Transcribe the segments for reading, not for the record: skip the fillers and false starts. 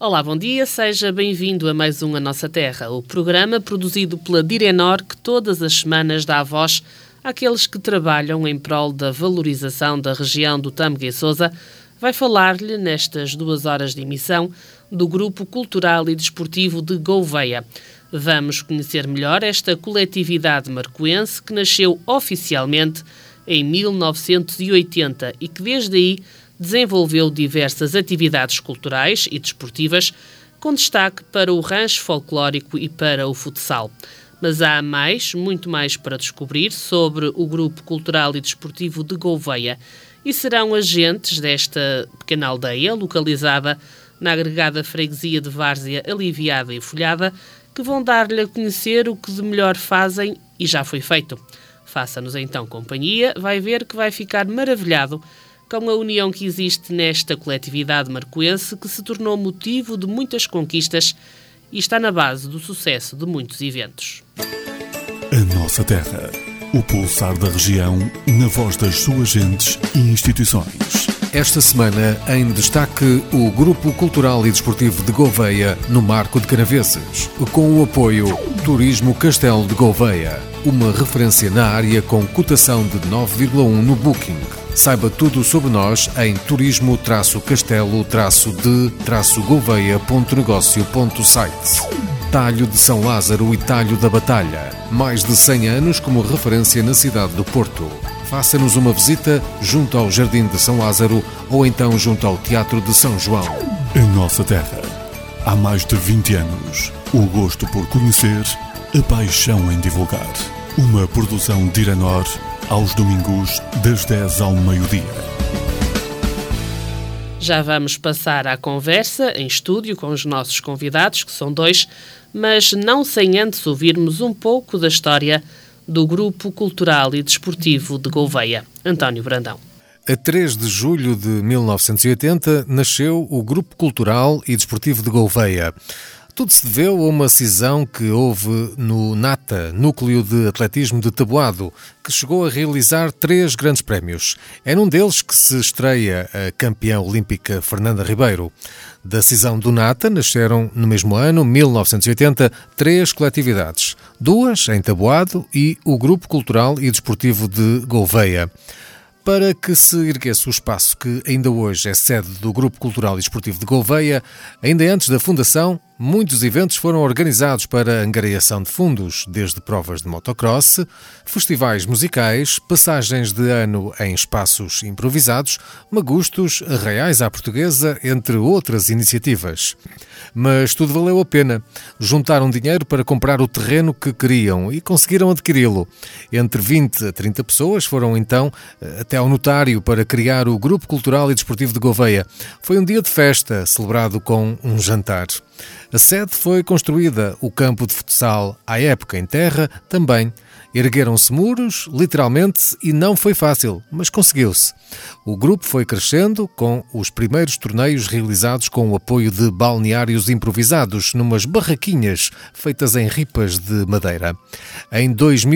Olá, bom dia, seja bem-vindo a mais um A Nossa Terra, o programa produzido pela Direnor que todas as semanas dá voz àqueles que trabalham em prol da valorização da região do Tâmega e Sousa. Vai falar-lhe, nestas 2 horas de emissão, do Grupo Cultural e Desportivo de Gouveia. Vamos conhecer melhor esta coletividade marcoense que nasceu oficialmente em 1980 e que desde aí desenvolveu diversas atividades culturais e desportivas, com destaque para o rancho folclórico e para o futsal. Mas há muito mais para descobrir sobre o Grupo Cultural e Desportivo de Gouveia e serão agentes desta pequena aldeia, localizada na agregada freguesia de Várzea Aliviada e Folhada, que vão dar-lhe a conhecer o que de melhor fazem e já foi feito. Faça-nos então companhia, vai ver que vai ficar maravilhado com a união que existe nesta coletividade marcoense que se tornou motivo de muitas conquistas e está na base do sucesso de muitos eventos. A Nossa Terra, o pulsar da região, na voz das suas gentes e instituições. Esta semana, em destaque, o Grupo Cultural e Desportivo de Gouveia, no Marco de Canaveses, com o apoio Turismo Castelo de Gouveia, uma referência na área com cotação de 9,1 no Booking. Saiba tudo sobre nós em turismo-castelo-de-gouveia.negócio.site. Talho de São Lázaro e Talho da Batalha. Mais de 100 anos como referência na cidade do Porto. Faça-nos uma visita junto ao Jardim de São Lázaro ou então junto ao Teatro de São João. A Nossa Terra. Há mais de 20 anos. O gosto por conhecer, a paixão em divulgar. Uma produção Direnor, aos domingos, das 10 ao meio-dia. Já vamos passar à conversa em estúdio com os nossos convidados, que são 2, mas não sem antes ouvirmos um pouco da história do Grupo Cultural e Desportivo de Gouveia. António Brandão. A 3 de julho de 1980 nasceu o Grupo Cultural e Desportivo de Gouveia. Tudo se deveu a uma cisão que houve no NATA, Núcleo de Atletismo de Taboado, que chegou a realizar 3 grandes prémios. É num deles que se estreia a campeã olímpica Fernanda Ribeiro. Da cisão do NATA nasceram, no mesmo ano, 1980, 3 coletividades. 2 em Taboado e o Grupo Cultural e Desportivo de Gouveia. Para que se erguesse o espaço que ainda hoje é sede do Grupo Cultural e Desportivo de Gouveia, ainda antes da fundação, muitos eventos foram organizados para a angariação de fundos, desde provas de motocross, festivais musicais, passagens de ano em espaços improvisados, magustos, arraiais à portuguesa, entre outras iniciativas. Mas tudo valeu a pena. Juntaram dinheiro para comprar o terreno que queriam e conseguiram adquiri-lo. Entre 20 a 30 pessoas foram então até ao notário para criar o Grupo Cultural e Desportivo de Gouveia. Foi um dia de festa, celebrado com um jantar. A sede foi construída, o campo de futsal, à época em terra, também. Ergueram-se muros, literalmente, e não foi fácil, mas conseguiu-se. O grupo foi crescendo, com os primeiros torneios realizados com o apoio de balneários improvisados, numas barraquinhas feitas em ripas de madeira. Em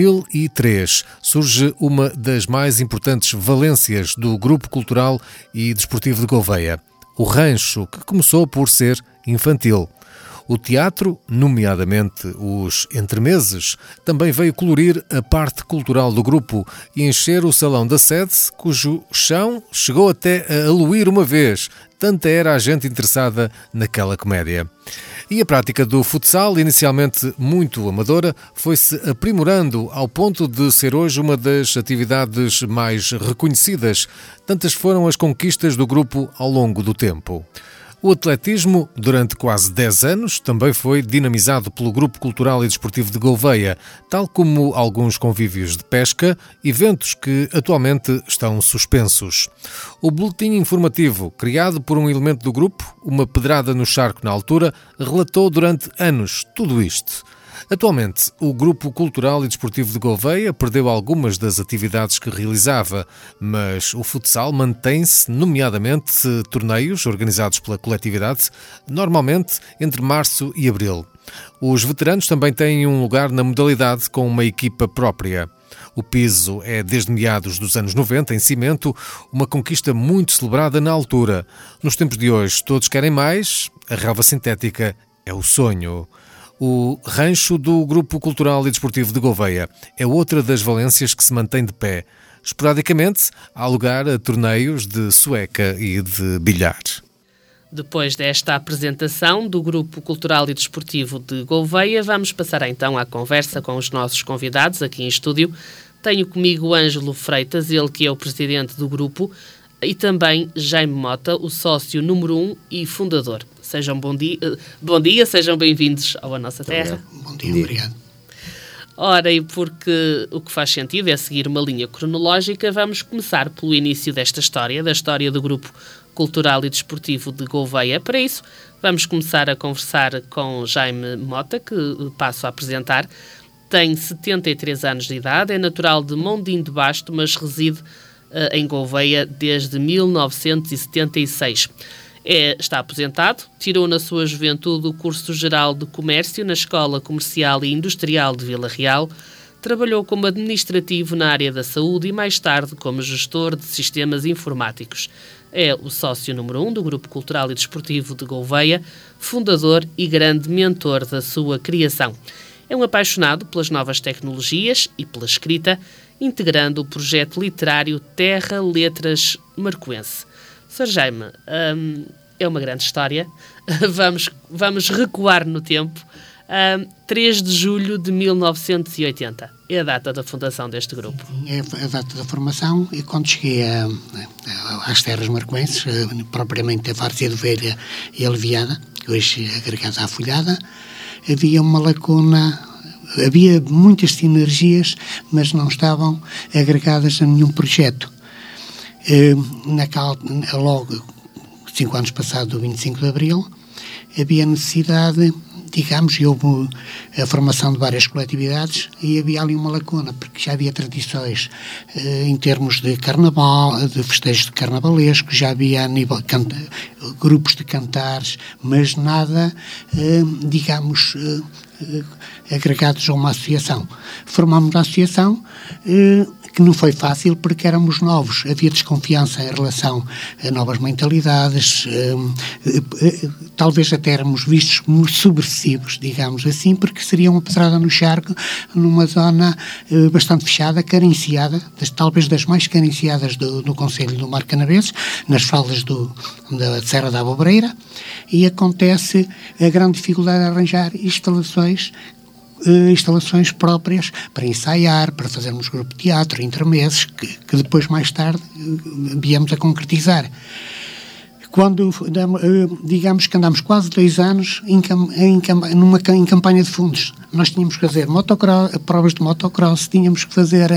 2003 surge uma das mais importantes valências do Grupo Cultural e Desportivo de Gouveia, o rancho, que começou por ser infantil. O teatro, nomeadamente os entremeses, também veio colorir a parte cultural do grupo e encher o salão da sede, cujo chão chegou até a aluir uma vez, tanta era a gente interessada naquela comédia. E a prática do futsal, inicialmente muito amadora, foi-se aprimorando ao ponto de ser hoje uma das atividades mais reconhecidas. Tantas foram as conquistas do grupo ao longo do tempo. O atletismo, durante quase 10 anos, também foi dinamizado pelo Grupo Cultural e Desportivo de Gouveia, tal como alguns convívios de pesca, eventos que atualmente estão suspensos. O boletim informativo, criado por um elemento do grupo, uma pedrada no charco na altura, relatou durante anos tudo isto. Atualmente, o Grupo Cultural e Desportivo de Gouveia perdeu algumas das atividades que realizava, mas o futsal mantém-se, nomeadamente torneios organizados pela coletividade, normalmente entre março e abril. Os veteranos também têm um lugar na modalidade com uma equipa própria. O piso é, desde meados dos anos 90, em cimento, uma conquista muito celebrada na altura. Nos tempos de hoje, todos querem mais, a relva sintética é o sonho. O rancho do Grupo Cultural e Desportivo de Gouveia é outra das valências que se mantém de pé. Esporadicamente, há lugar a torneios de sueca e de bilhar. Depois desta apresentação do Grupo Cultural e Desportivo de Gouveia, vamos passar então à conversa com os nossos convidados aqui em estúdio. Tenho comigo Ângelo Freitas, ele que é o presidente do grupo, e também Jaime Mota, o sócio número 1 e fundador. Sejam bom dia, sejam bem-vindos à nossa terra. Bom dia, obrigado. Ora, e porque o que faz sentido é seguir uma linha cronológica, vamos começar pelo início desta história, da história do Grupo Cultural e Desportivo de Gouveia. Para isso, vamos começar a conversar com Jaime Mota, que passo a apresentar. Tem 73 anos de idade, é natural de Mondim de Basto, mas reside em Gouveia desde 1976. Está aposentado, tirou na sua juventude o curso geral de Comércio na Escola Comercial e Industrial de Vila Real, trabalhou como administrativo na área da saúde e mais tarde como gestor de sistemas informáticos. É o sócio número 1 do Grupo Cultural e Desportivo de Gouveia, fundador e grande mentor da sua criação. É um apaixonado pelas novas tecnologias e pela escrita, integrando o projeto literário Terra Letras Marcoense. Sr. Jaime, é uma grande história. Vamos recuar no tempo. 3 de julho de 1980 é a data da fundação deste grupo. É a data da formação, e quando cheguei às terras marcoenses, propriamente a Várzea de Ovelha e a Leviada, que hoje é agregada à Folhada, havia uma lacuna, havia muitas sinergias, mas não estavam agregadas a nenhum projeto. Logo 5 anos passado, o 25 de Abril, havia necessidade, digamos, e houve a formação de várias coletividades, e havia ali uma lacuna, porque já havia tradições em termos de carnaval, de festejos de carnavalesco, já havia a nível grupos de cantares, mas nada, digamos, agregados a uma associação. Formámos a associação, que não foi fácil porque éramos novos, havia desconfiança em relação a novas mentalidades, talvez até éramos vistos como subversivos, digamos assim, porque seria uma pedrada no charco numa zona bastante fechada, carenciada, talvez das mais carenciadas do Concelho do Mar Canaveses, nas faldas da Serra da Abobreira, e acontece a grande dificuldade de arranjar instalações próprias para ensaiar, para fazermos grupo de teatro, intermeses, que depois, mais tarde, viemos a concretizar. Quando, digamos que andámos quase 2 anos em campanha de fundos. Nós tínhamos que fazer provas de motocross, tínhamos que fazer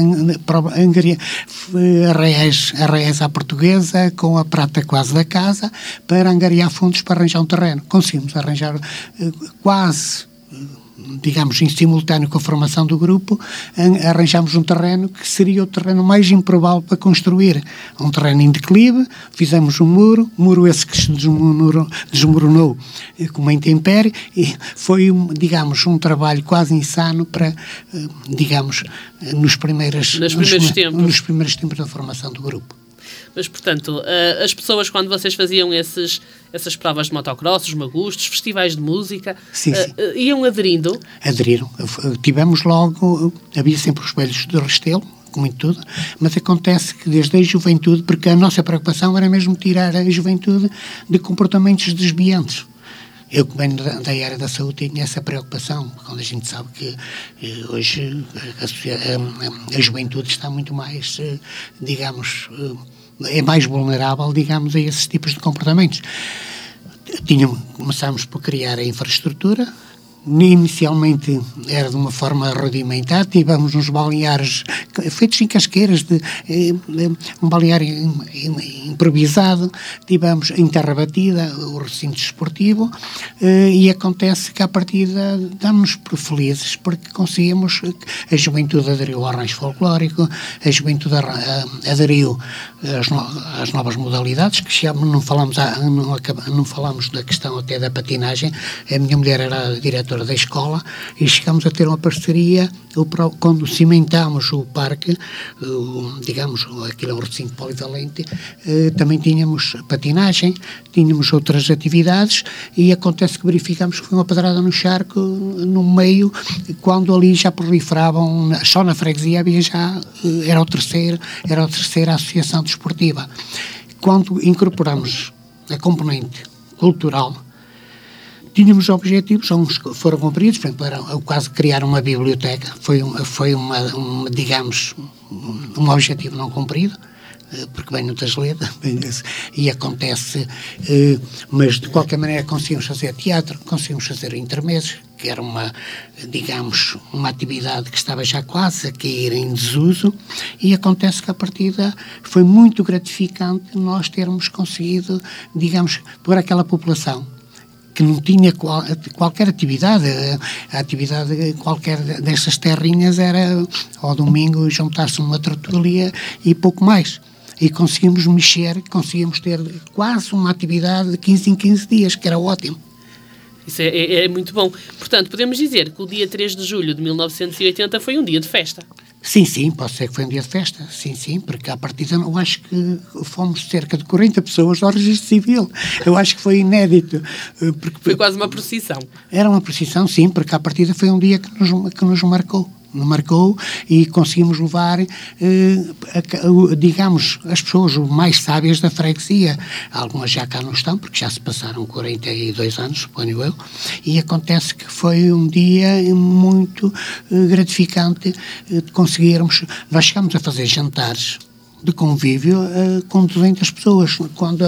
arraiais à portuguesa, com a prata quase da casa, para angariar fundos para arranjar um terreno. Conseguimos arranjar quase, digamos, em simultâneo com a formação do grupo, arranjámos um terreno que seria o terreno mais improvável para construir. Um terreno em declive, fizemos um muro esse que se desmoronou com uma intempérie, e foi, digamos, um trabalho quase insano para, digamos, nos primeiros tempos da formação do grupo. Mas, portanto, as pessoas, quando vocês faziam essas provas de motocross, os magustos, festivais de música, sim. Iam aderindo? Aderiram. Tivemos logo, havia sempre os espelhos de Restelo, como em tudo, mas acontece que desde a juventude, porque a nossa preocupação era mesmo tirar a juventude de comportamentos desviantes. Eu, que venho da área da saúde, tenho essa preocupação, quando a gente sabe que hoje a juventude está muito mais, digamos, é mais vulnerável, digamos, a esses tipos de comportamentos. Começámos por criar a infraestrutura. Inicialmente era de uma forma rudimentar, tivemos uns balneários feitos em casqueiras, um balneário improvisado, tivemos em terra batida o recinto desportivo, e acontece que à partida damos-nos por felizes porque conseguimos, a juventude aderiu ao rancho folclórico, a juventude aderiu às novas modalidades, que não falamos da questão até da patinagem. A minha mulher era diretora diretora da escola, e chegamos a ter uma parceria, quando cimentámos o parque, digamos, aquilo é um recinto polivalente, também tínhamos patinagem, tínhamos outras atividades, e acontece que verificamos que foi uma pedrada no charco, no meio, quando ali já proliferavam, só na freguesia havia já, era a terceira associação desportiva. Quando incorporamos a componente cultural, tínhamos objetivos, uns foram cumpridos, por exemplo, era o caso de criar uma biblioteca, foi digamos, um objetivo não cumprido, porque vem no Tasleda, e acontece, mas de qualquer maneira conseguimos fazer teatro, conseguimos fazer intermédios, que era digamos, uma atividade que estava já quase a cair em desuso, e acontece que a partida foi muito gratificante nós termos conseguido, digamos, por aquela população que não tinha qualquer atividade, a atividade qualquer dessas terrinhas era ao domingo juntar-se numa tertúlia e pouco mais. E conseguimos conseguimos ter quase uma atividade de 15 em 15 dias, que era ótimo. Isso é muito bom. Portanto, podemos dizer que o dia 3 de julho de 1980 foi um dia de festa. Sim, pode ser que foi um dia de festa, sim, porque à partida eu acho que fomos cerca de 40 pessoas ao registro civil. Eu acho que foi inédito. Foi quase uma procissão. Era uma procissão, sim, porque à partida foi um dia que nos marcou. E conseguimos levar, digamos, as pessoas mais sábias da freguesia. Algumas já cá não estão, porque já se passaram 42 anos, suponho eu, e acontece que foi um dia muito gratificante de conseguirmos. Nós chegámos a fazer jantares de convívio com 200 pessoas, quando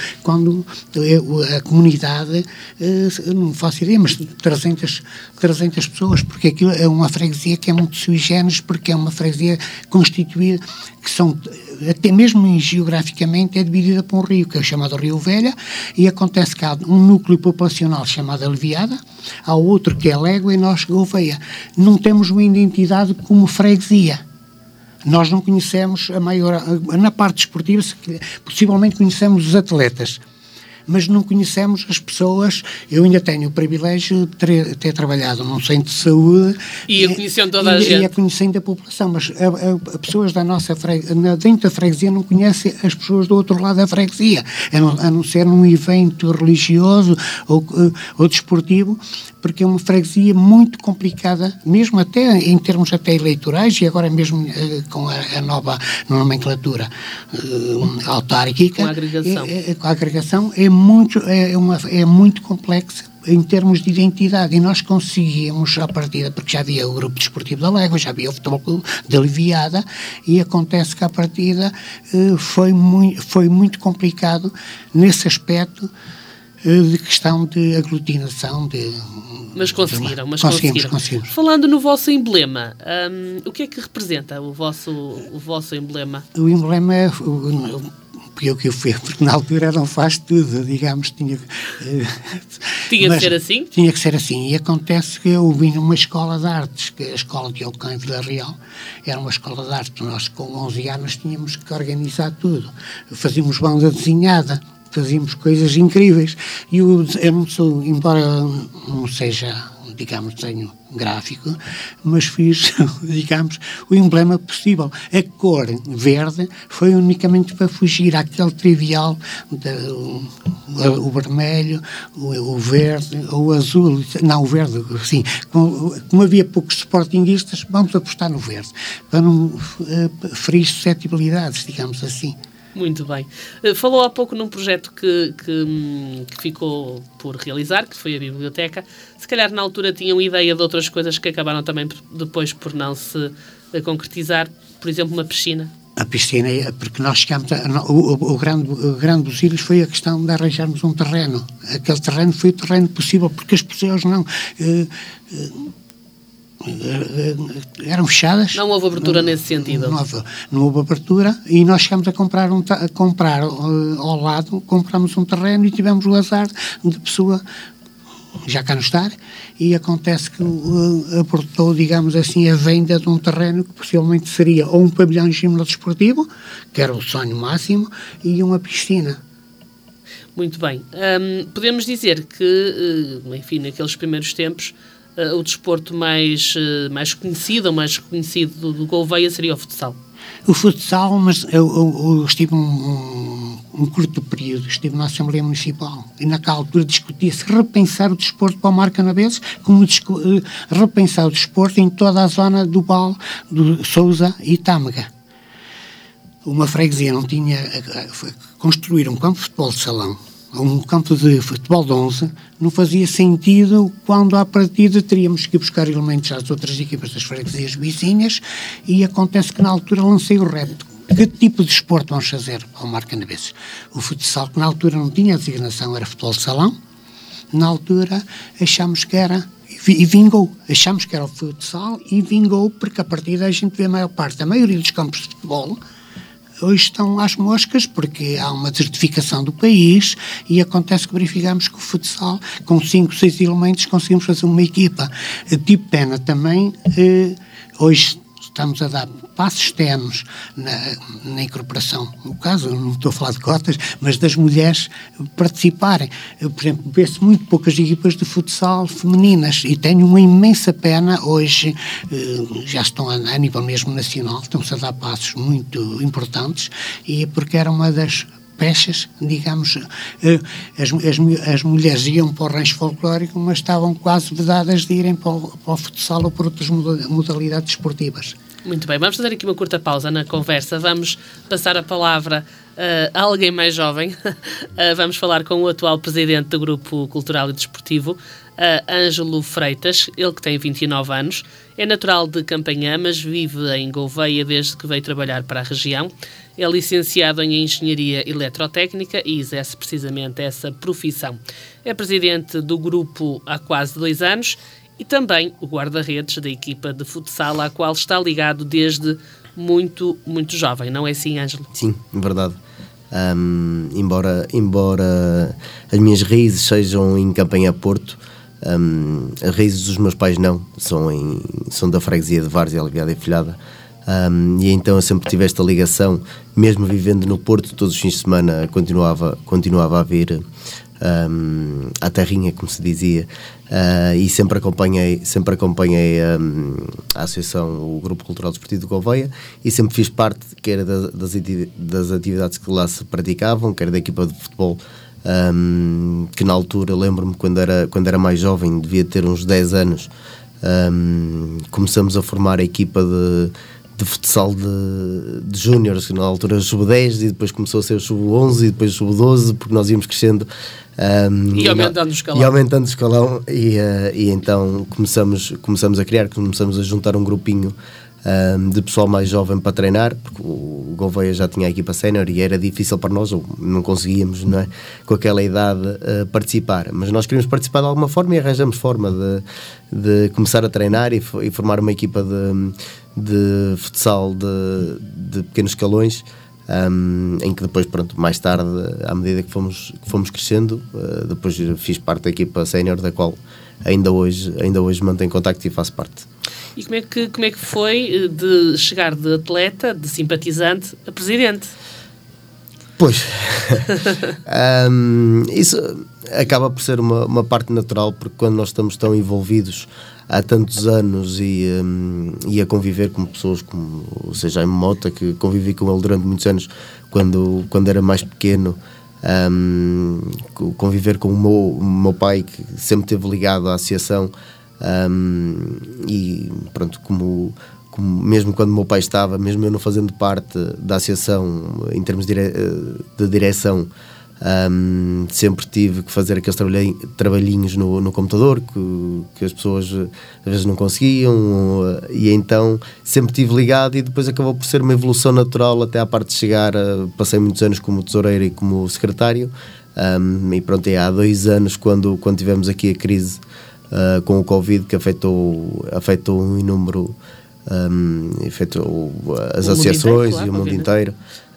a comunidade, não faço ideia, mas 300 pessoas, porque aquilo é uma freguesia que é muito sui generis, porque é uma freguesia constituída, que são, até mesmo geograficamente, é dividida por um rio, que é o chamado Rio Velha, e acontece que há um núcleo populacional chamado Aliviada, há outro que é Légua e nós Gouveia. Não temos uma identidade como freguesia. Nós não conhecemos na parte desportiva, possivelmente conhecemos os atletas, mas não conhecemos as pessoas. Eu ainda tenho o privilégio de ter trabalhado num centro de saúde e conhecendo toda a gente. E conhecendo a população, mas as pessoas da nossa freguesia, dentro da freguesia, não conhecem as pessoas do outro lado da freguesia, a não ser num evento religioso ou desportivo, porque é uma freguesia muito complicada, mesmo até em termos até eleitorais, e agora mesmo com a nova nomenclatura autárquica. Com a agregação. Com a agregação é muito complexa em termos de identidade, e nós conseguimos à partida, porque já havia o grupo desportivo da Légua, já havia o futebol clube de Aliviada, e acontece que à partida foi muito complicado nesse aspecto de questão de aglutinação. Mas conseguiram. Conseguimos. Falando no vosso emblema, o que é que representa o vosso emblema? O emblema é o que eu fiz, porque na altura não faz tudo, digamos, tinha que ser assim? Tinha que ser assim, e acontece que eu vim numa escola de artes, que é a escola de Alcã em Vila Real, era uma escola de artes, nós com 11 anos tínhamos que organizar tudo, fazíamos banda desenhada, fazíamos coisas incríveis, e eu não sou, embora não seja, digamos, desenho gráfico, mas fiz, digamos, o emblema possível. A cor verde foi unicamente para fugir àquele trivial, o vermelho, o verde, o azul, não, o verde, sim. Como havia poucos sportinguistas, vamos apostar no verde, para não ferir suscetibilidades, digamos assim. Muito bem. Falou há pouco num projeto que ficou por realizar, que foi a biblioteca. Se calhar na altura tinham ideia de outras coisas que acabaram também depois por não se concretizar. Por exemplo, uma piscina. A piscina, porque nós chegámos o grande busilho foi a questão de arranjarmos um terreno. Aquele terreno foi o terreno possível, porque as pessoas não eram fechadas. Não houve abertura nesse sentido. Não houve abertura, e nós chegámos a comprar ao lado, compramos um terreno e tivemos o azar de pessoa já cá não estar, e acontece que aportou, digamos assim, a venda de um terreno que possivelmente seria ou um pavilhão gimnodesportivo, que era o sonho máximo, e uma piscina. Muito bem. Podemos dizer que, enfim, naqueles primeiros tempos, o desporto mais conhecido, ou mais reconhecido do Gouveia seria o futsal. O futsal, mas eu estive um curto período, estive na Assembleia Municipal e naquela altura discutia-se repensar o desporto para o Mar Canaveses, como repensar o desporto em toda a zona do Val, do Sousa e Tâmega. Uma freguesia não tinha... Construir um campo de futebol de salão, um campo de futebol de 11, não fazia sentido quando à partida teríamos que ir buscar elementos às outras equipas das freguesias vizinhas, e acontece que na altura lancei o repto. Que tipo de desporto vamos fazer ao Mar Canaveses? O futsal, que na altura não tinha designação, era futebol de salão. Na altura achámos que era... E vingou. Achámos que era o futsal e vingou, porque a partir daí a gente vê a maioria dos campos de futebol hoje estão às moscas, porque há uma desertificação do país, e acontece que verificamos que o futsal, com 5, 6 elementos, conseguimos fazer uma equipa. Tipo pena também, hoje estamos a dar passos externos na incorporação, no caso, não estou a falar de cotas, mas das mulheres participarem. Por exemplo, vê-se muito poucas equipas de futsal femininas, e tenho uma imensa pena. Hoje já estão a nível mesmo nacional, estão-se a dar passos muito importantes, e porque era uma das peças, digamos, as mulheres iam para o rancho folclórico, mas estavam quase vedadas de irem para o futsal ou para outras modalidades esportivas. Muito bem, vamos fazer aqui uma curta pausa na conversa. Vamos passar a palavra a alguém mais jovem. Vamos falar com o atual presidente do Grupo Cultural e Desportivo, Ângelo Freitas, ele que tem 29 anos, é natural de Campanhã, mas vive em Gouveia desde que veio trabalhar para a região. É licenciado em Engenharia Eletrotécnica e exerce precisamente essa profissão. É presidente do grupo há quase 2 anos e também o guarda-redes da equipa de futsal, à qual está ligado desde muito, muito jovem. Não é assim, Ângelo? Sim, verdade. Embora as minhas raízes sejam em Campanhã Porto, as raízes dos meus pais não, são da freguesia de Várzea, Ligada e Filhada. E então eu sempre tive esta ligação, mesmo vivendo no Porto, todos os fins de semana continuava a vir à terrinha, como se dizia, e sempre acompanhei a associação, o Grupo Cultural Desportivo de Gouveia, e sempre fiz parte, quer das atividades que lá se praticavam, quer da equipa de futebol, que na altura, lembro-me, quando era mais jovem, devia ter uns 10 anos, começamos a formar a equipa de futsal de júniores, que na altura sub-10, e depois começou a ser o sub-11 e depois o sub-12, porque nós íamos crescendo e aumentando o escalão, e então começamos a criar, começamos a juntar um grupinho de pessoal mais jovem para treinar, porque o Gouveia já tinha a equipa sénior e era difícil para nós, ou não conseguíamos, não é, com aquela idade participar, mas nós queríamos participar de alguma forma e arranjamos forma de começar a treinar e formar uma equipa de futsal de pequenos escalões, em que depois, pronto, mais tarde, à medida que fomos crescendo, depois fiz parte da equipa sénior, da qual ainda hoje mantenho contacto e faço parte. E como é que foi de chegar de atleta, de simpatizante, a presidente? Pois, isso acaba por ser uma parte natural, porque quando nós estamos tão envolvidos há tantos anos e a conviver com pessoas como o Jaime Mota, que convivi com ele durante muitos anos quando era mais pequeno, conviver com o meu pai, que sempre esteve ligado à associação, e pronto, como mesmo quando o meu pai estava, mesmo eu não fazendo parte da associação em termos de direção, sempre tive que fazer aqueles trabalhinhos no computador que as pessoas às vezes não conseguiam, e então sempre estive ligado, e depois acabou por ser uma evolução natural até à parte de chegar. Passei muitos anos como tesoureiro e como secretário, e pronto, há 2 anos quando tivemos aqui a crise com o Covid, que afetou um inúmero, afetou as associações inteiro, claro, e o mundo inteiro.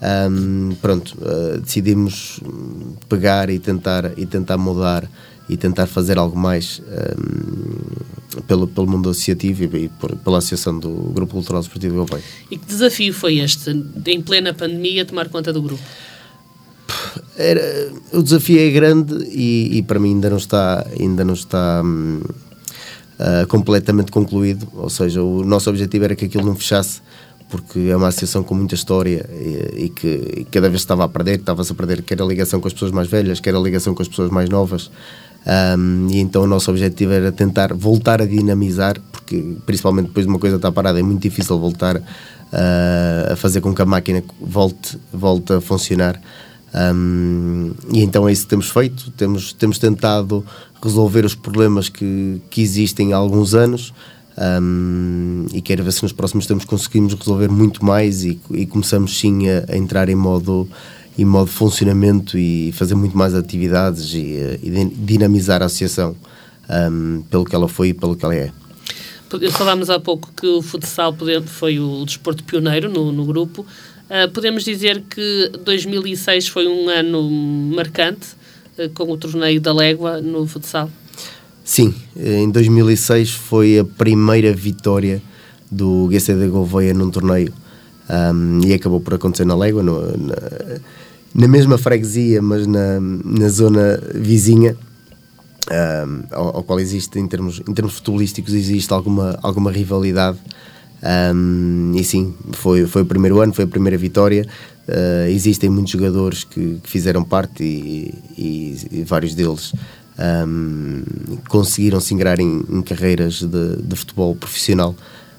Decidimos pegar e tentar mudar e tentar fazer algo mais pelo mundo associativo e pela associação do Grupo Cultural Desportivo de Gouveia. E que desafio foi este, em plena pandemia, tomar conta do grupo? o desafio é grande e para mim ainda não está completamente concluído, ou seja, o nosso objetivo era que aquilo não fechasse, porque é uma associação com muita história e que cada vez estava a perder, estava-se a perder quer a ligação com as pessoas mais velhas, quer a ligação com as pessoas mais novas, e então o nosse objetivo era tentar voltar a dinamizar, porque principalmente depois de uma coisa estar parada é muito difícil voltar a fazer com que a máquina volte a funcionar. E então é isso que temos feito, temos tentado resolver os problemas que existem há alguns anos, e quero ver se nos próximos tempos conseguimos resolver muito mais e começamos sim a entrar em modo funcionamento e fazer muito mais atividades e dinamizar a associação pelo que ela foi e pelo que ela é. Falámos há pouco que o futsal foi o desporto pioneiro no grupo. Podemos dizer que 2006 foi um ano marcante com o torneio da Légua no futsal? Sim, em 2006 foi a primeira vitória do GC de Gouveia num torneio, e acabou por acontecer na Légua, na mesma freguesia, mas na zona vizinha, ao qual existe, em termos futebolísticos, existe alguma rivalidade. E sim, foi o primeiro ano, foi a primeira vitória. Existem muitos jogadores que fizeram parte e vários deles conseguiram se ingrar em carreiras de futebol profissional,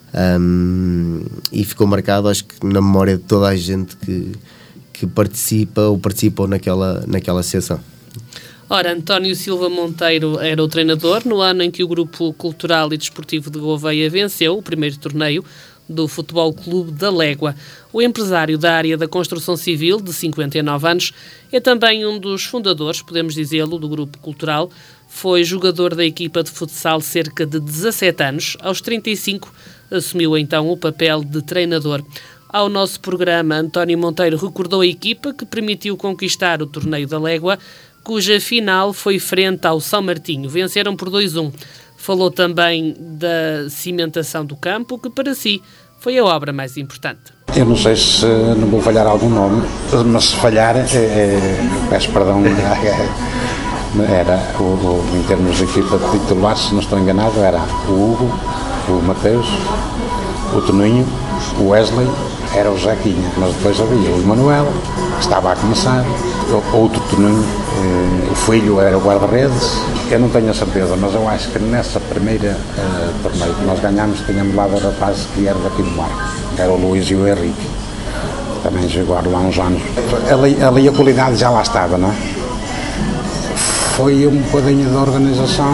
e ficou marcado, acho que na memória de toda a gente que participa ou participou naquela associação. Ora, António Silva Monteiro era o treinador no ano em que o Grupo Cultural e Desportivo de Gouveia venceu o primeiro torneio do Futebol Clube da Légua. O empresário da área da construção civil, de 59 anos, é também um dos fundadores, podemos dizê-lo, do Grupo Cultural. Foi jogador da equipa de futsal cerca de 17 anos. Aos 35, assumiu então o papel de treinador. Ao nosso programa, António Monteiro recordou a equipa que permitiu conquistar o torneio da Légua, cuja final foi frente ao São Martinho. Venceram por 2-1. Falou também da cimentação do campo, que para si foi a obra mais importante. Eu não sei se não vou falhar algum nome, mas se falhar, peço perdão, era em termos de equipa de titulares, se não estou enganado, era o Hugo, o Mateus, o Toninho, o Wesley, era o Zequinha, mas depois havia o Emanuel, que estava a começar, outro Toninho, o filho era o guarda-redes. Eu não tenho a certeza, mas eu acho que nessa primeira torneio que nós ganhámos, tínhamos lá dois rapazes que eram daqui do Marco, que era o Luís e o Henrique, que também jogaram lá uns anos. Ali a qualidade já lá estava, não é? Foi um bocadinho da organização,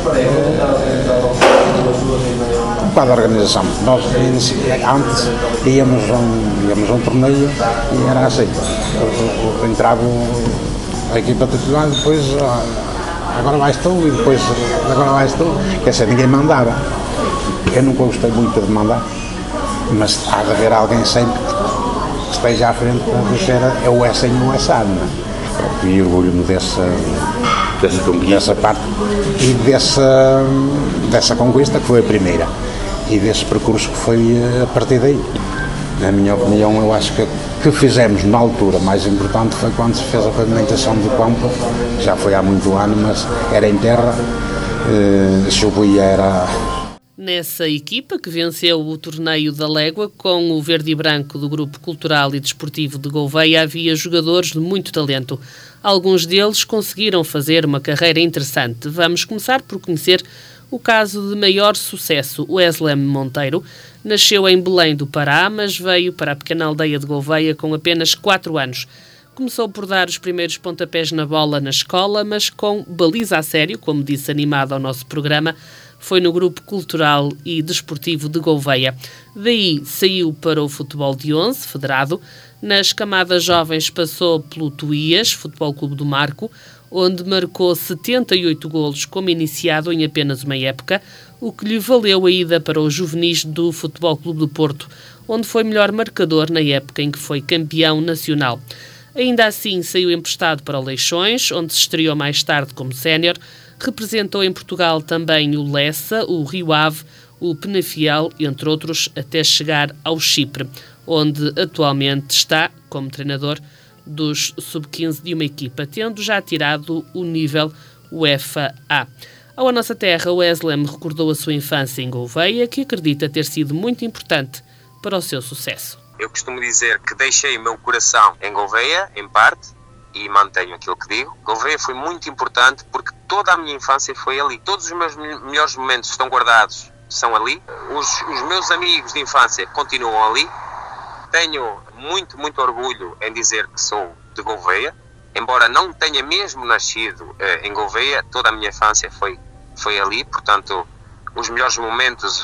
da organização. Nós antes íamos a um torneio e era assim, entrava a equipa titular, depois agora vais tu e depois agora vais tu, quer dizer, ninguém mandava. Eu nunca gostei muito de mandar, mas há de haver alguém sempre que esteja à frente para dizer é o assim ou é assado, não é? E orgulho-me dessa parte e dessa conquista que foi a primeira e desse percurso que foi a partir daí. Na minha opinião, eu acho que fizemos na altura mais importante foi quando se fez a pavimentação do campo, que já foi há muito ano, mas era em terra, chovia, era... Nessa equipa que venceu o torneio da Légua com o verde e branco do Grupo Cultural e Desportivo de Gouveia havia jogadores de muito talento. Alguns deles conseguiram fazer uma carreira interessante. Vamos começar por conhecer o caso de maior sucesso. Wesley Monteiro nasceu em Belém do Pará, mas veio para a pequena aldeia de Gouveia com apenas 4 anos. Começou por dar os primeiros pontapés na bola na escola, mas com baliza a sério, como disse animado ao nosso programa, foi no Grupo Cultural e Desportivo de Gouveia. Daí saiu para o futebol de 11, federado. Nas camadas jovens passou pelo Tuías, Futebol Clube do Marco, onde marcou 78 golos como iniciado em apenas uma época, o que lhe valeu a ida para os juvenis do Futebol Clube do Porto, onde foi melhor marcador na época em que foi campeão nacional. Ainda assim, saiu emprestado para o Leixões, onde se estreou mais tarde como sénior. Representou em Portugal também o Lessa, o Rio Ave, o Penafiel, entre outros, até chegar ao Chipre, onde atualmente está como treinador dos sub-15 de uma equipa, tendo já tirado o nível UEFA A. Ao A Nossa Terra, Wesley me recordou a sua infância em Gouveia, que acredita ter sido muito importante para o seu sucesso. Eu costumo dizer que deixei o meu coração em Gouveia, em parte, e mantenho aquilo que digo. Gouveia foi muito importante porque toda a minha infância foi ali. Todos os meus melhores momentos estão guardados, são ali. Os meus amigos de infância continuam ali. Tenho muito, muito orgulho em dizer que sou de Gouveia. Embora não tenha mesmo nascido em Gouveia, toda a minha infância foi ali. Portanto, os melhores momentos,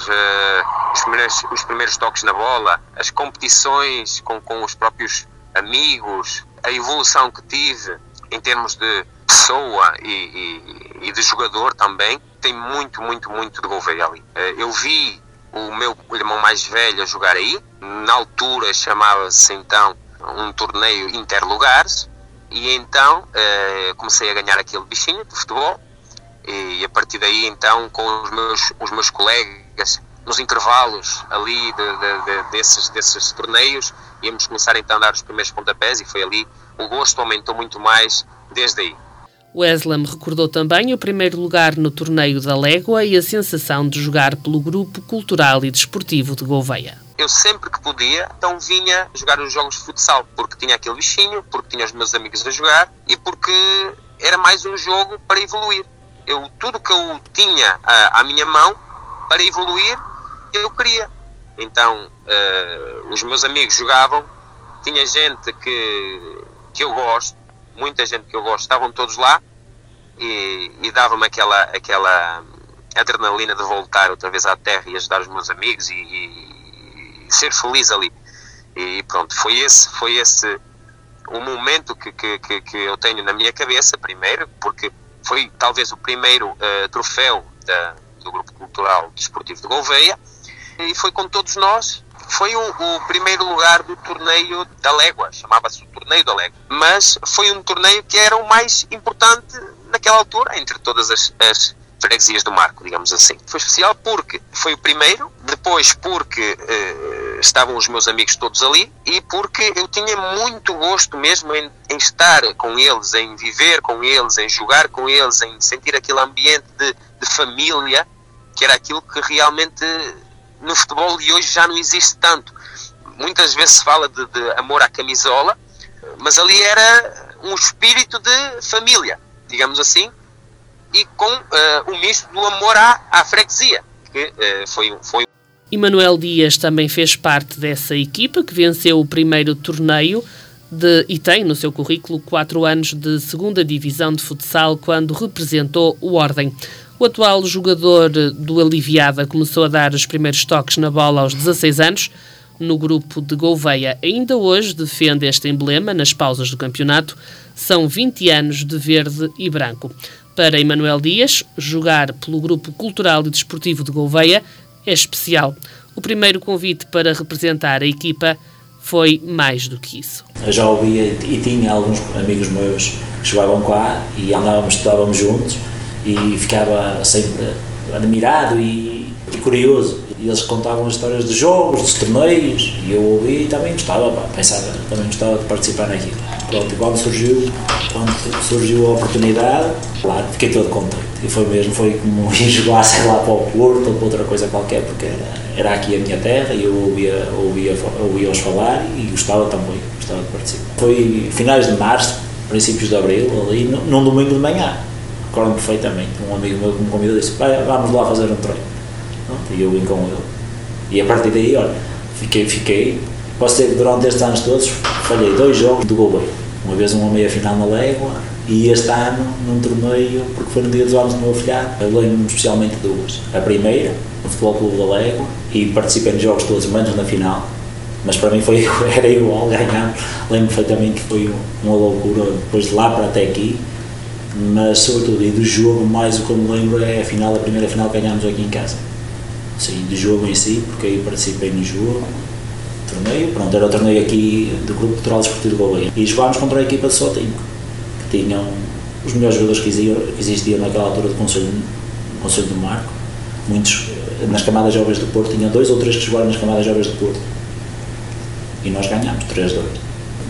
os primeiros toques na bola, as competições com os próprios amigos, a evolução que tive em termos de pessoa e de jogador também, tem muito, muito, muito de Gouveia ali. Eu vi o meu irmão mais velho a jogar aí, na altura chamava-se então um torneio interlugares, e então comecei a ganhar aquele bichinho de futebol, e a partir daí então com os meus colegas, nos intervalos ali desses torneios, íamos começar então a dar os primeiros pontapés, e foi ali, o gosto aumentou muito mais desde aí. Wesley me recordou também o primeiro lugar no torneio da Légua e a sensação de jogar pelo Grupo Cultural e Desportivo de Gouveia. Eu sempre que podia, então vinha jogar os jogos de futsal, porque tinha aquele bichinho, porque tinha os meus amigos a jogar e porque era mais um jogo para evoluir. Tudo que eu tinha à minha mão para evoluir, eu queria. Então, os meus amigos jogavam, tinha gente que eu gosto, muita gente que eu gosto, estavam todos lá e dava-me aquela adrenalina de voltar outra vez à terra e ajudar os meus amigos e ser feliz ali. E pronto, foi esse o momento que eu tenho na minha cabeça, primeiro, porque foi talvez o primeiro troféu do Grupo Cultural Desportivo de Gouveia, e foi com todos nós. Foi o primeiro lugar do torneio da Légua, chamava-se o Torneio da Légua, mas foi um torneio que era o mais importante naquela altura, entre todas as freguesias do Marco, digamos assim. Foi especial porque foi o primeiro, depois porque estavam os meus amigos todos ali, e porque eu tinha muito gosto mesmo em estar com eles, em viver com eles, em jogar com eles, em sentir aquele ambiente de família, que era aquilo que realmente no futebol de hoje já não existe tanto. Muitas vezes se fala de amor à camisola, mas ali era um espírito de família, digamos assim, e com o misto do amor à freguesia, que foi. Emanuel Dias também fez parte dessa equipa que venceu o primeiro torneio e tem no seu currículo 4 anos de segunda divisão de futsal quando representou o Ordem. O atual jogador do Aliviada começou a dar os primeiros toques na bola aos 16 anos, no grupo de Gouveia. Ainda hoje defende este emblema nas pausas do campeonato. São 20 anos de verde e branco. Para Emanuel Dias, jogar pelo Grupo Cultural e Desportivo de Gouveia é especial. O primeiro convite para representar a equipa foi mais do que isso. Eu já ouvia e tinha alguns amigos meus que jogavam cá e estudávamos juntos, e ficava sempre admirado e curioso. E eles contavam as histórias dos jogos, dos torneios, e eu ouvi e também gostava, também gostava de participar naquilo. Pronto, e quando surgiu a oportunidade, claro, fiquei todo contente. E foi como ir jogar, sei lá, para o Porto ou para outra coisa qualquer, porque era aqui a minha terra e eu ouvia-os falar e gostava de participar. Foi finais de março, princípios de abril, ali num domingo de manhã. Recordo-me perfeitamente, um amigo meu que me convidou e disse: vamos lá fazer um treino. E eu vim com ele. E a partir daí, olha, fiquei. Posso dizer que durante estes anos todos falhei 2 jogos do Gouveia. Uma vez uma meia-final na Légua e este ano num torneio, porque foi no dia dos anos do meu afilhado. Eu lembro-me especialmente de 2. A primeira, no Futebol Clube da Légua, e participei nos jogos todos, menos na final. Mas para mim era igual, ganhar. Lembro perfeitamente que foi uma loucura depois de lá para até aqui. Mas sobretudo, e do jogo, mais o que eu me lembro é a primeira final que ganhámos aqui em casa. Sim, do jogo em si, porque aí participei no jogo, torneio, pronto, era o torneio aqui do Grupo Cultural Desportivo de Gouveia. E jogámos contra a equipa de Sotinho, que tinham os melhores jogadores que existiam naquela altura do Conselho do Marco. Muitos nas camadas jovens do Porto, tinha 2 ou 3 que jogaram nas camadas jovens do Porto. E nós ganhámos 3-2.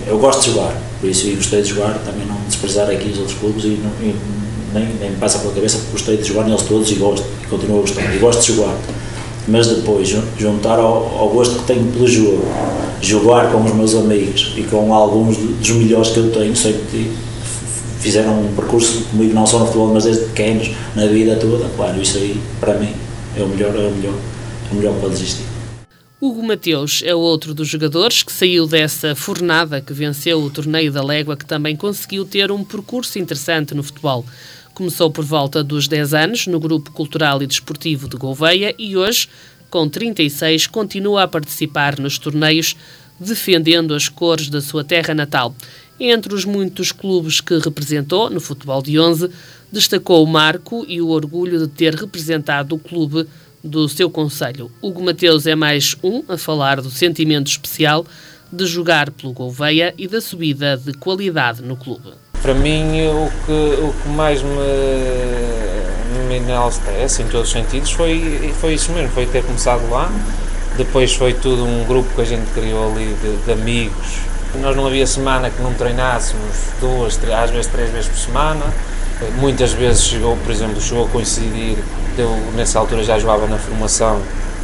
eu gosto de jogar, por isso eu gostei de jogar, também não desprezar aqui os outros clubes e nem me passa pela cabeça, porque gostei de jogar neles todos e gosto, e continuo a gostar, e gosto de jogar. Mas depois, juntar ao gosto que tenho pelo jogo, jogar com os meus amigos e com alguns dos melhores que eu tenho, sei que fizeram um percurso comigo, não só no futebol, mas desde pequenos, na vida toda, claro, isso aí, para mim, é o melhor que pode existir. Hugo Mateus é outro dos jogadores que saiu dessa fornada que venceu o Torneio da Légua, que também conseguiu ter um percurso interessante no futebol. Começou por volta dos 10 anos no Grupo Cultural e Desportivo de Gouveia e hoje, com 36, continua a participar nos torneios, defendendo as cores da sua terra natal. Entre os muitos clubes que representou no futebol de 11, destacou o marco e o orgulho de ter representado o clube do seu concelho. Hugo Mateus é mais um a falar do sentimento especial de jogar pelo Gouveia e da subida de qualidade no clube. Para mim, o que mais me enaltece, em todos os sentidos, foi isso mesmo, foi ter começado lá. Depois foi tudo um grupo que a gente criou ali de amigos. Nós não havia semana que não treinássemos 2, 3, às vezes 3 vezes por semana. Muitas vezes chegou a coincidir, eu nessa altura já jogava na formação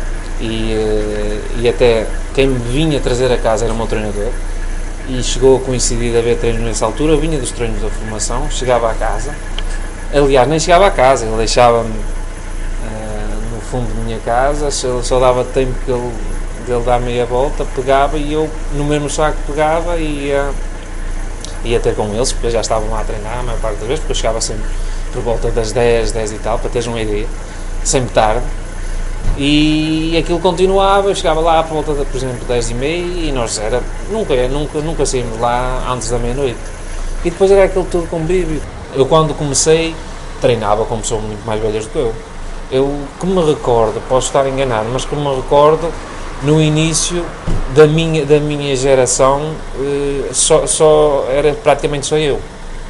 e até quem me vinha trazer a casa era o meu treinador. E chegou a coincidir de haver treinos nessa altura, eu vinha dos treinos da formação, chegava à casa, aliás, nem chegava à casa, ele deixava-me no fundo da minha casa, só dava tempo dele dar meia volta, pegava e eu no mesmo saco pegava e ia ter com eles, porque já estavam lá a treinar a maior parte das vezes, porque eu chegava sempre por volta das 10 e tal, para teres uma ideia, sempre tarde. E aquilo continuava, eu chegava lá por volta, por exemplo, 10h30 e nós nunca saímos lá antes da meia-noite. E depois era aquele todo convívio. Eu quando comecei, treinava com pessoas muito mais velhas do que eu. Eu, que me recordo, posso estar enganado, mas que me recordo, no início da minha geração, era praticamente só eu.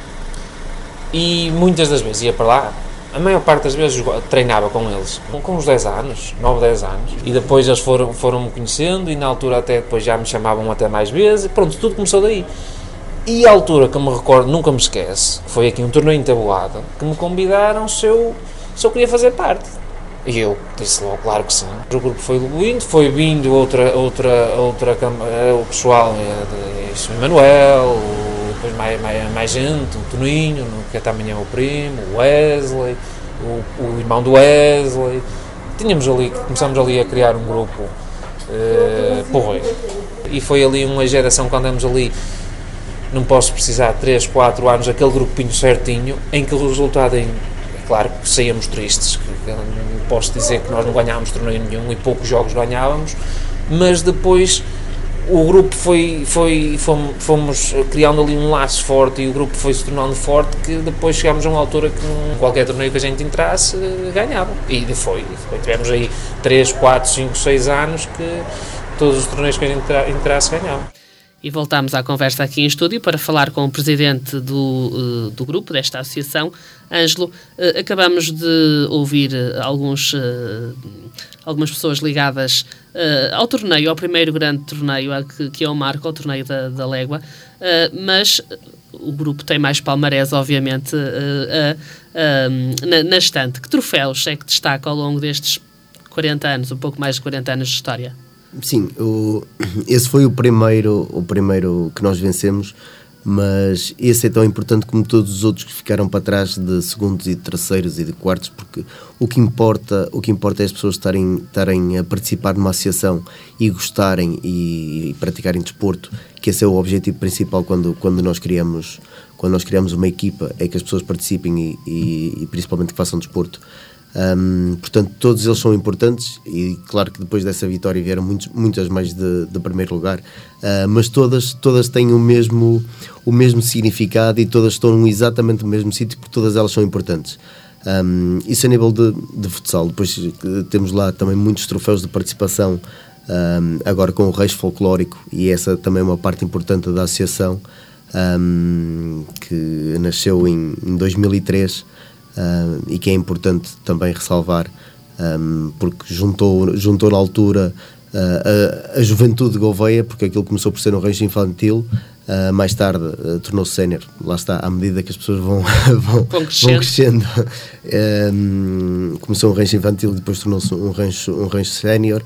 E muitas das vezes ia para lá, a maior parte das vezes treinava com eles, com uns 10 anos, 9, 10 anos, e depois eles foram-me conhecendo e na altura até depois já me chamavam até mais vezes, e pronto, tudo começou daí. E a altura que eu me recordo, nunca me esquece, que foi aqui um torneio em Taboada, que me convidaram se eu queria fazer parte. E eu disse logo, claro que sim. O grupo foi evoluindo, foi vindo o pessoal de Emanuel, depois mais gente, o Toninho, que também é o primo, o Wesley, o irmão do Wesley. Começamos ali a criar um grupo porreiro. E foi ali uma geração que andamos ali, não posso precisar, 3, 4 anos, aquele grupinho certinho, em que o resultado claro que saíamos tristes, que não posso dizer que nós não ganhámos torneio nenhum e poucos jogos ganhávamos, mas depois o grupo fomos criando ali um laço forte e o grupo foi se tornando forte, que depois chegámos a uma altura que qualquer torneio que a gente entrasse ganhava. E foi. Tivemos aí 3, 4, 5, 6 anos que todos os torneios que a gente entrasse ganhava. E voltamos à conversa aqui em estúdio para falar com o presidente do grupo, desta associação, Ângelo. Acabamos de ouvir algumas pessoas ligadas ao torneio, ao primeiro grande torneio, que é o marco, ao torneio da Légua, mas o grupo tem mais palmarés, obviamente, na estante. Que troféus é que destaca ao longo destes 40 anos, um pouco mais de 40 anos de história? Sim, esse foi o primeiro que nós vencemos, mas esse é tão importante como todos os outros que ficaram para trás, de segundos e de terceiros e de quartos, porque o que importa é as pessoas estarem a participar numa associação e gostarem e praticarem desporto, que esse é o objetivo principal quando nós criamos uma equipa, é que as pessoas participem e principalmente que façam desporto. Portanto, todos eles são importantes e claro que depois dessa vitória vieram muitas mais de primeiro lugar, mas todas têm o mesmo significado e todas estão exatamente no mesmo sítio, porque todas elas são importantes. Isso a nível de futsal. Depois temos lá também muitos troféus de participação, agora com o Reis Folclórico, e essa também é uma parte importante da associação, que nasceu em 2003. E que é importante também ressalvar, porque juntou na altura a juventude de Gouveia, porque aquilo começou por ser um rancho infantil, mais tarde tornou-se sénior, lá está, à medida que as pessoas vão crescendo. Começou um rancho infantil e depois tornou-se um rancho sénior.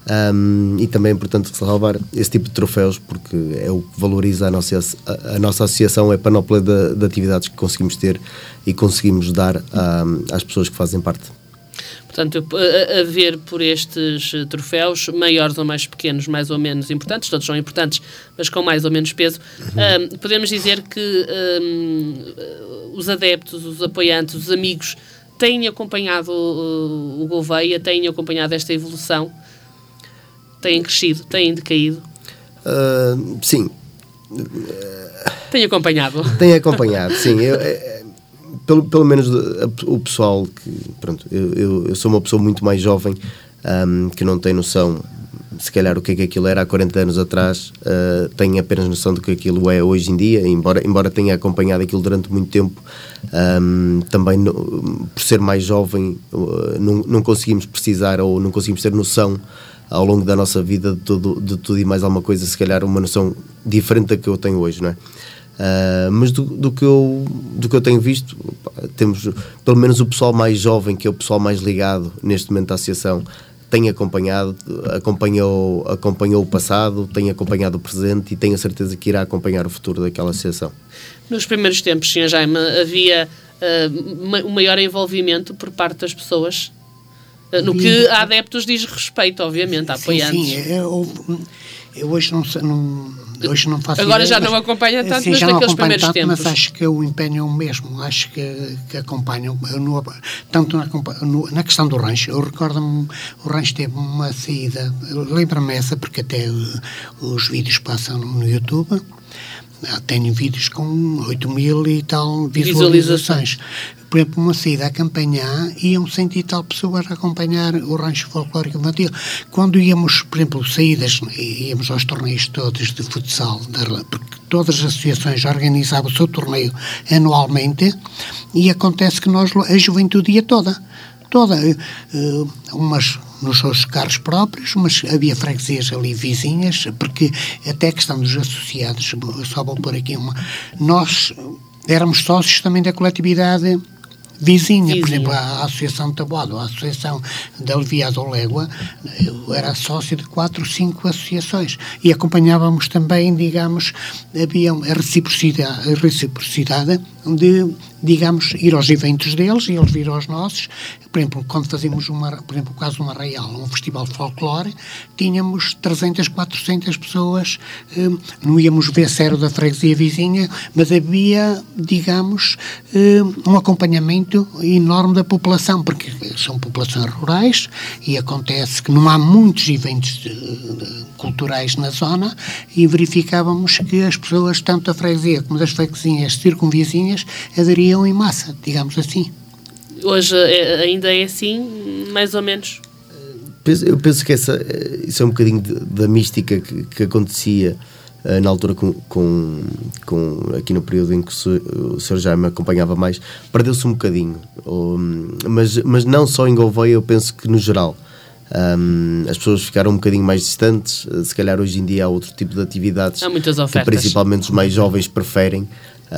E também é importante ressalvar esse tipo de troféus, porque é o que valoriza a nossa associação, é a panóplia de atividades que conseguimos ter e conseguimos dar às pessoas que fazem parte. Portanto, a ver por estes troféus, maiores ou mais pequenos, mais ou menos importantes, todos são importantes, mas com mais ou menos peso, podemos dizer que os adeptos, os apoiantes, os amigos têm acompanhado o Gouveia, têm acompanhado esta evolução? Têm crescido? Têm decaído? Sim. Tem acompanhado? Tem acompanhado, sim. Pelo menos o pessoal que... Pronto, eu sou uma pessoa muito mais jovem, que não tem noção, se calhar, o que é que aquilo era há 40 anos atrás. Tenho apenas noção do que aquilo é hoje em dia, embora tenha acompanhado aquilo durante muito tempo. Também, por ser mais jovem, não conseguimos precisar ou não conseguimos ter noção ao longo da nossa vida de tudo e mais alguma coisa, se calhar uma noção diferente da que eu tenho hoje, não é? Mas do que eu tenho visto, temos pelo menos o pessoal mais jovem, que é o pessoal mais ligado neste momento à associação, tem acompanhou o passado, tem acompanhado o presente e tenho a certeza que irá acompanhar o futuro daquela associação. Nos primeiros tempos, Sr. Jaime, havia um maior envolvimento por parte das pessoas? No que a adeptos diz respeito, obviamente, a apoiantes. Sim, eu hoje não faço agora ideia, já não acompanha tanto, sim, mas naqueles primeiros tanto, tempos. Mas acho que o empenho é o mesmo. Acho que acompanham. Tanto na questão do rancho, eu recordo-me, o rancho teve uma saída, lembro-me essa, porque até os vídeos passam no YouTube. Tenho vídeos com 8.000 e tal visualizações. Por exemplo, uma saída a campanhar, iam 100 e tal pessoas a acompanhar o rancho folclórico infantil. Quando íamos, por exemplo, saídas, íamos aos torneios todos de futsal, porque todas as associações organizavam o seu torneio anualmente, e acontece que a juventude ia toda, umas nos seus carros próprios, mas havia freguesias ali vizinhas, porque até a questão dos associados, só vou pôr aqui nós éramos sócios também da coletividade vizinha. Por exemplo, a Associação de Taboado, a Associação da Leviado do Légua, eu era sócio de 4 ou 5 associações e acompanhávamos também, digamos, havia a reciprocidade de, digamos, ir aos eventos deles e eles vir aos nossos. Por exemplo, quando fazíamos por exemplo, o caso de uma Arraial, um festival de folclore, tínhamos 300, 400 pessoas, não íamos ver zero da freguesia vizinha, mas havia, digamos, um acompanhamento enorme da população, porque são populações rurais e acontece que não há muitos eventos culturais na zona e verificávamos que as pessoas, tanto da freguesia como das freguesias circunvizinhas, aderiam em massa, digamos assim. Hoje ainda é assim, mais ou menos? Eu penso que isso é um bocadinho da mística que acontecia na altura aqui no período em que o Sr. Jaime acompanhava mais. Perdeu-se um bocadinho, mas não só em Gouveia, eu penso que no geral as pessoas ficaram um bocadinho mais distantes. Se calhar hoje em dia há outro tipo de atividades, há muitas ofertas, que principalmente os mais jovens preferem.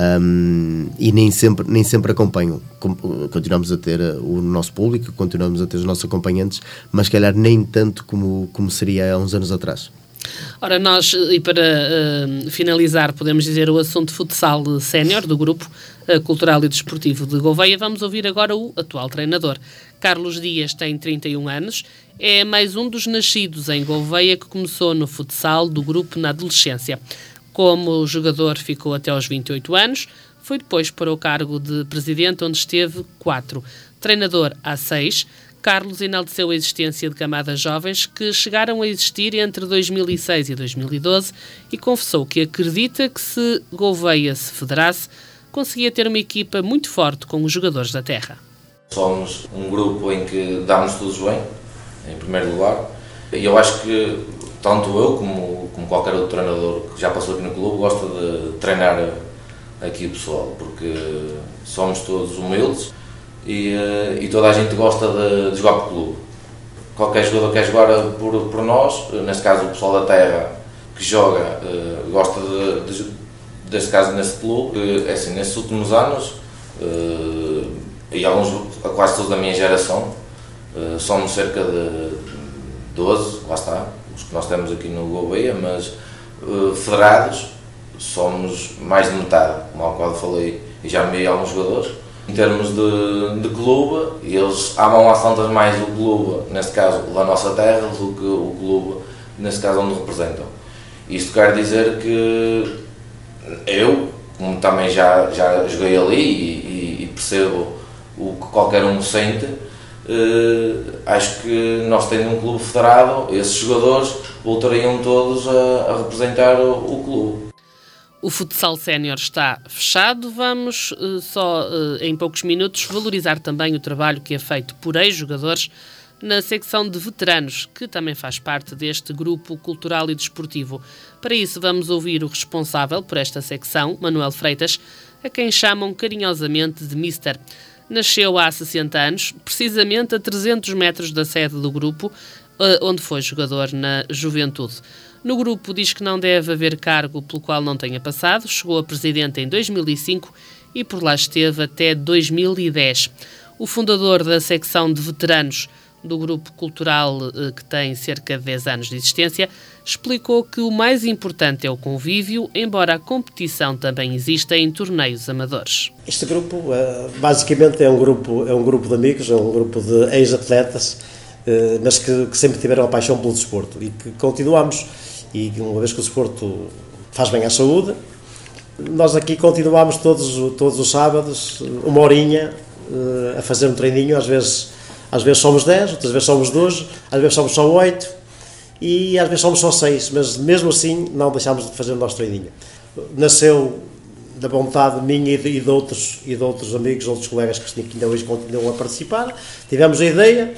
E nem sempre acompanham. Continuamos a ter o nosso público, continuamos a ter os nossos acompanhantes, mas se calhar nem tanto como seria há uns anos atrás. Ora, nós, e para finalizar, podemos dizer o assunto futsal sénior do Grupo Cultural e Desportivo de Gouveia, vamos ouvir agora o atual treinador. Carlos Dias tem 31 anos, é mais um dos nascidos em Gouveia que começou no futsal do grupo na adolescência. Como jogador ficou até aos 28 anos, foi depois para o cargo de presidente, onde esteve 4. Treinador há 6, Carlos enalteceu a existência de camadas jovens que chegaram a existir entre 2006 e 2012 e confessou que acredita que se Gouveia se federasse, conseguia ter uma equipa muito forte com os jogadores da terra. Somos um grupo em que damos todos bem, em primeiro lugar, e eu acho que tanto eu como qualquer outro treinador que já passou aqui no clube gosta de treinar aqui o pessoal, porque somos todos humildes e toda a gente gosta de jogar pelo clube. Qualquer jogador quer jogar por nós, neste caso o pessoal da terra que joga gosta de deste caso nesse clube, é assim, nesses últimos anos, e quase todos da minha geração, somos cerca de 12, lá está, os que nós temos aqui no Gouveia, mas federados somos mais de metade, como há bocado falei, e já me vi alguns jogadores. Em termos de clube, eles amam às tantas mais o clube, neste caso da nossa terra, do que o clube, neste caso, onde representam. Isto quer dizer que eu, como também já joguei ali e percebo o que qualquer um sente, acho que nós tendo um clube federado, esses jogadores voltariam todos a representar o clube. O futsal sénior está fechado. Vamos em poucos minutos, valorizar também o trabalho que é feito por ex-jogadores na secção de veteranos, que também faz parte deste grupo cultural e desportivo. Para isso, vamos ouvir o responsável por esta secção, Manuel Freitas, a quem chamam carinhosamente de Mister. Nasceu há 60 anos, precisamente a 300 metros da sede do grupo, onde foi jogador na juventude. No grupo diz que não deve haver cargo pelo qual não tenha passado, chegou a presidente em 2005 e por lá esteve até 2010. O fundador da secção de veteranos do grupo cultural, que tem cerca de 10 anos de existência, explicou que o mais importante é o convívio, embora a competição também exista em torneios amadores. Este grupo, basicamente, é um grupo de amigos, é um grupo de ex-atletas, mas que sempre tiveram a paixão pelo desporto e que continuamos. E uma vez que o desporto faz bem à saúde, nós aqui continuamos todos os sábados, uma horinha, a fazer um treininho. Às vezes somos 10, outras vezes somos 12, às vezes somos só 8 e às vezes somos só 6, mas mesmo assim não deixamos de fazer o nosso treininho. Nasceu da vontade minha e de outros amigos, outros colegas que ainda hoje continuam a participar. Tivemos a ideia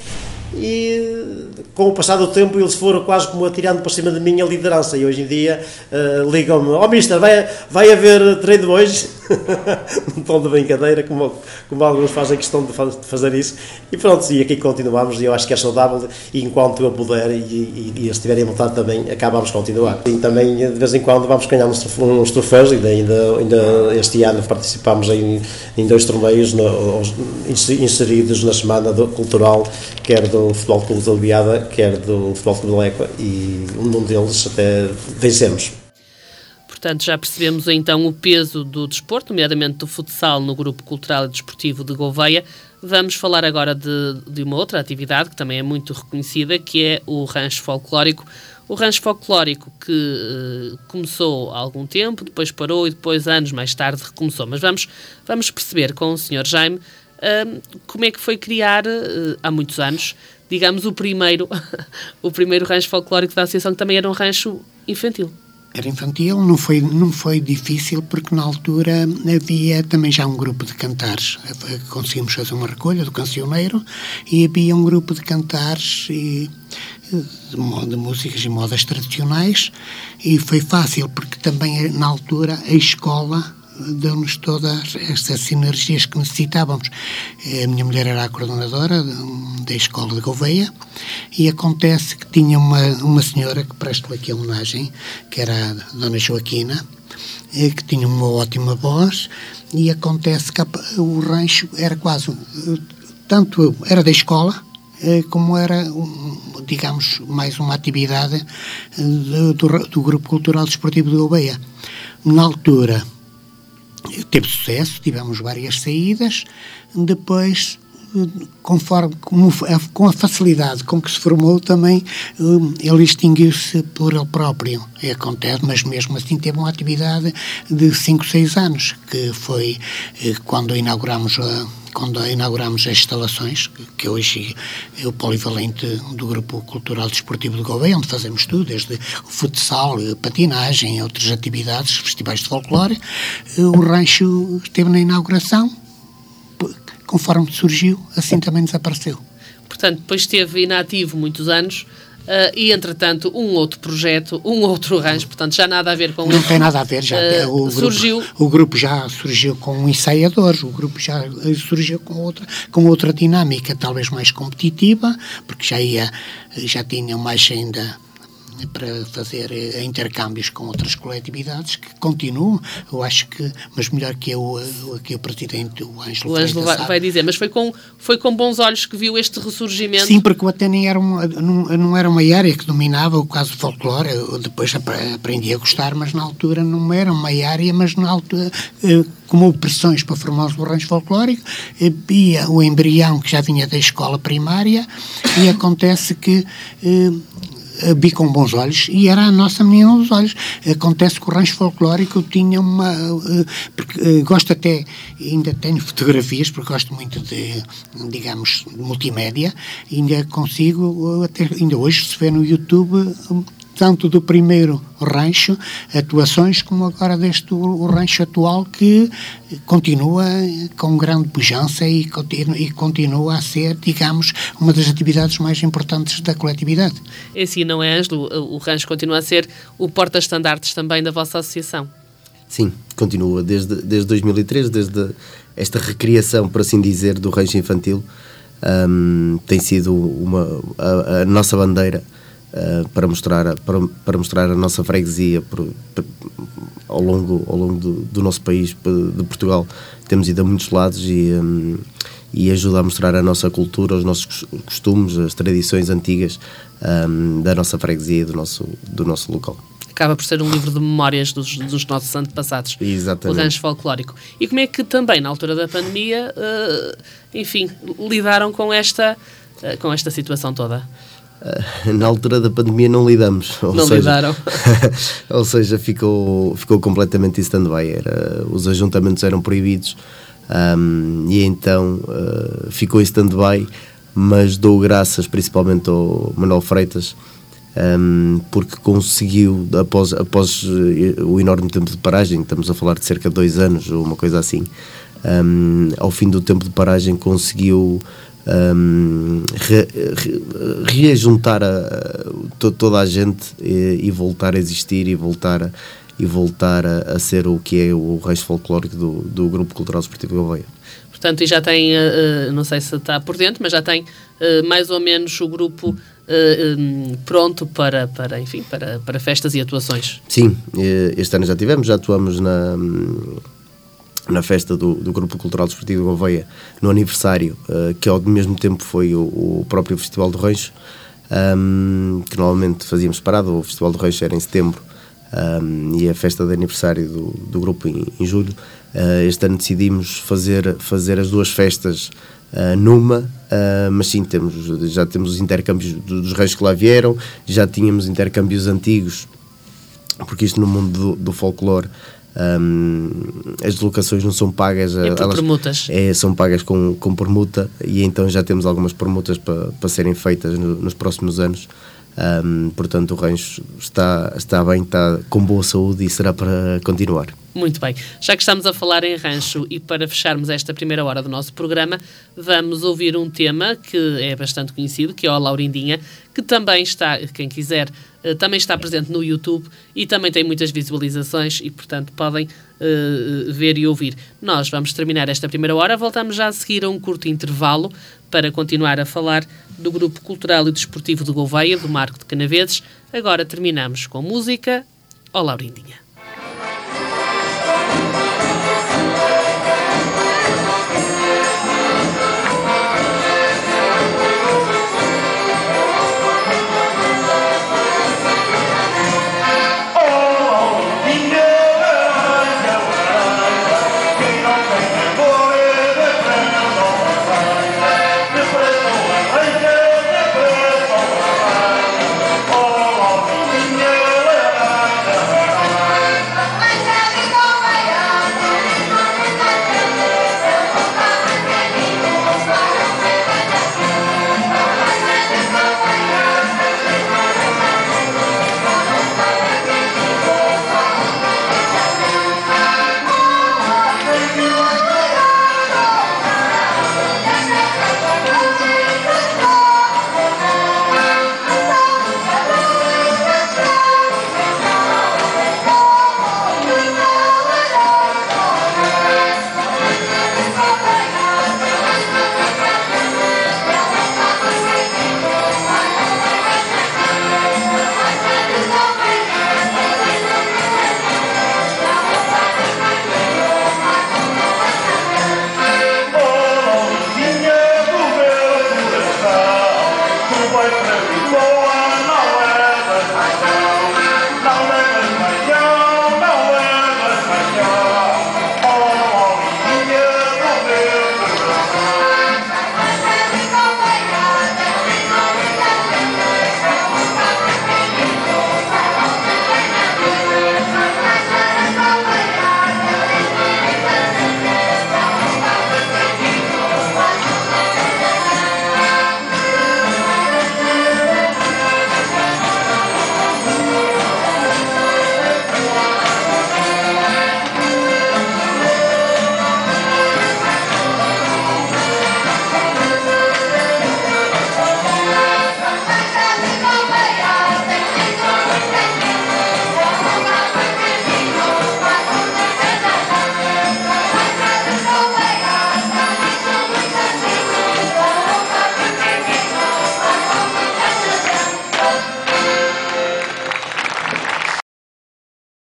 e com o passar do tempo eles foram quase como atirando para cima de mim a liderança, e hoje em dia ligam-me: mister, vai haver treino hoje? Um tom de brincadeira, como alguns fazem questão de fazer isso, e pronto, e aqui continuamos, e eu acho que é saudável, e enquanto eu puder e eles estiverem a vontade também, acabamos de continuar. E também de vez em quando vamos ganhar uns troféus, e ainda este ano participamos em 2 torneios inseridos na semana cultural, quer do Futebol Clube da Leviada, quer do Futebol Clube da Lequa, e um deles até vencemos. Portanto, já percebemos então o peso do desporto, nomeadamente do futsal, no Grupo Cultural e Desportivo de Gouveia. Vamos falar agora de uma outra atividade que também é muito reconhecida, que é o rancho folclórico. O rancho folclórico que começou há algum tempo, depois parou e depois, anos mais tarde, recomeçou. Mas vamos perceber com o Sr. Jaime como é que foi criar, há muitos anos, digamos, o primeiro rancho folclórico da associação, que também era um rancho infantil. Era infantil, não foi difícil, porque na altura havia também já um grupo de cantares. Conseguimos fazer uma recolha do cancioneiro e havia um grupo de cantares de músicas e modas tradicionais, e foi fácil porque também na altura a escola deu-nos todas estas sinergias que necessitávamos. A minha mulher era a coordenadora da escola de Gouveia, e acontece que tinha uma senhora que prestou aqui a homenagem, que era a Dona Joaquina, que tinha uma ótima voz, e acontece que o rancho era quase, tanto era da escola, como era, digamos, mais uma atividade do Grupo Cultural Desportivo de Gouveia. Na altura teve sucesso, tivemos várias saídas, depois, com a facilidade com que se formou também, ele extinguiu-se por ele próprio. Acontece, mas mesmo assim teve uma atividade de 5, 6 anos, que foi quando inauguramos as instalações, que hoje é o polivalente do Grupo Cultural Desportivo de Gouveia, onde fazemos tudo, desde futsal, patinagem, outras atividades, festivais de folclore. O rancho esteve na inauguração, conforme surgiu, assim também desapareceu. Portanto, depois esteve inativo muitos anos, e, entretanto, um outro projeto, um outro rancho, portanto, já nada a ver com... Não tem nada a ver, já surgiu... O grupo já surgiu com ensaiadores, o grupo já surgiu com outra dinâmica, talvez mais competitiva, porque já tinha mais ainda para fazer intercâmbios com outras coletividades que continuam, eu acho que, mas melhor que o presidente, o Ângelo. O Ângelo vai dizer, mas foi com bons olhos que viu este ressurgimento. Sim, porque até não era uma área que dominava o caso do folclore, eu depois aprendi a gostar, mas na altura não era uma área, mas na altura, como houve pressões para formar os rancho folclórico, via o embrião que já vinha da escola primária e acontece que vi com bons olhos e era a nossa menina dos olhos. Acontece que o rancho folclórico tinha porque gosto até, ainda tenho fotografias, porque gosto muito de, digamos, de multimédia, ainda consigo, ainda hoje se vê no YouTube, tanto do primeiro rancho, atuações, como agora o rancho atual, que continua com grande pujança e continua a ser, digamos, uma das atividades mais importantes da coletividade. É assim, não é, Ângelo? O rancho continua a ser o porta-estandartes também da vossa associação. Sim, continua. Desde 2003, desde esta recriação, por assim dizer, do rancho infantil, tem sido a nossa bandeira para mostrar a nossa freguesia ao longo do nosso país, de Portugal. Temos ido a muitos lados e ajuda a mostrar a nossa cultura, os nossos costumes, as tradições antigas da nossa freguesia e do nosso local. Acaba por ser um livro de memórias dos nossos antepassados. Exatamente. O rancho folclórico. E como é que também, na altura da pandemia, lidaram com esta situação toda? Na altura da pandemia não lidamos. Lidaram. Ou seja, ficou completamente em stand-by. Os ajuntamentos eram proibidos e então ficou em stand-by, mas dou graças principalmente ao Manuel Freitas, porque conseguiu, após o enorme tempo de paragem, estamos a falar de cerca de 2 anos ou uma coisa assim, ao fim do tempo de paragem conseguiu reajuntar toda a gente e voltar a existir e voltar a ser o que é o rancho folclórico do Grupo Cultural Desportivo Gouveia. Portanto, e já tem, não sei se está por dentro, mas já tem mais ou menos o grupo pronto para festas e atuações. Sim, este ano já atuamos na festa do Grupo Cultural Desportivo Gouveia, no aniversário, que ao mesmo tempo foi o próprio Festival do Rancho, que normalmente fazíamos separado. O Festival do Rancho era em setembro e a festa de aniversário do grupo em julho. Este ano decidimos fazer as duas festas numa, mas sim, já temos os intercâmbios dos ranchos que lá vieram, já tínhamos intercâmbios antigos, porque isto no mundo do folclore, as deslocações não são pagas, permutas. São pagas com permuta, e então já temos algumas permutas para serem feitas nos próximos anos. Portanto, o rancho está bem, está com boa saúde e será para continuar. Muito bem. Já que estamos a falar em rancho, e para fecharmos esta primeira hora do nosso programa, vamos ouvir um tema que é bastante conhecido, que é o Laurindinha, que também está, quem quiser, também está presente no YouTube e também tem muitas visualizações e, portanto, podem ver e ouvir. Nós vamos terminar esta primeira hora, voltamos já a seguir a um curto intervalo para continuar a falar do Grupo Cultural e Desportivo de Gouveia, do Marco de Canaveses. Agora terminamos com música, ó Laurindinha.